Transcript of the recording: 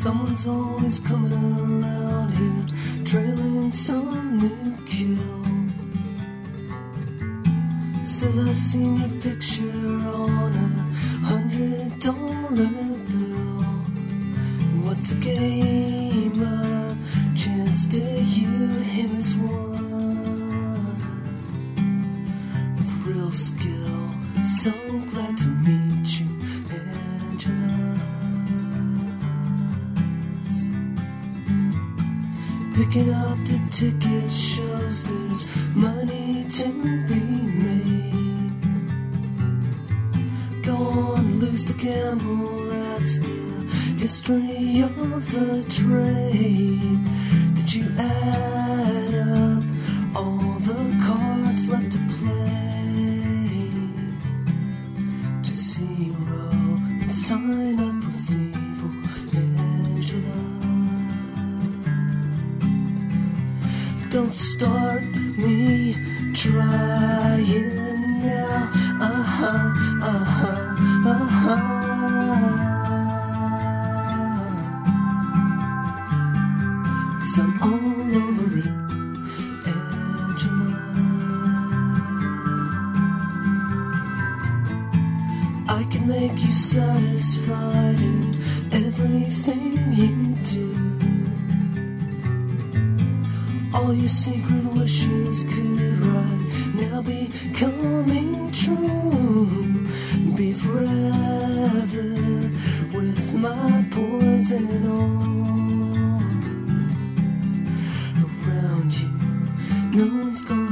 Someone's always coming around here, trailing some new kill. Says I seen your picture on $100 bill. What's a game of chance to you? Him is one with real skill. So glad to meet you, Angela. Picking up the ticket shows there's money to be made. Go on, lose the gamble, that's the history of the trade. Did you add up all the cards left to play to zero and sign up with evil Angela? Don't start me trying now. Cause I'm all over it, Angela. I can make you satisfied in everything you do. All your secret wishes could right now be coming true. Be forever with my poison arms around you. No one's gonna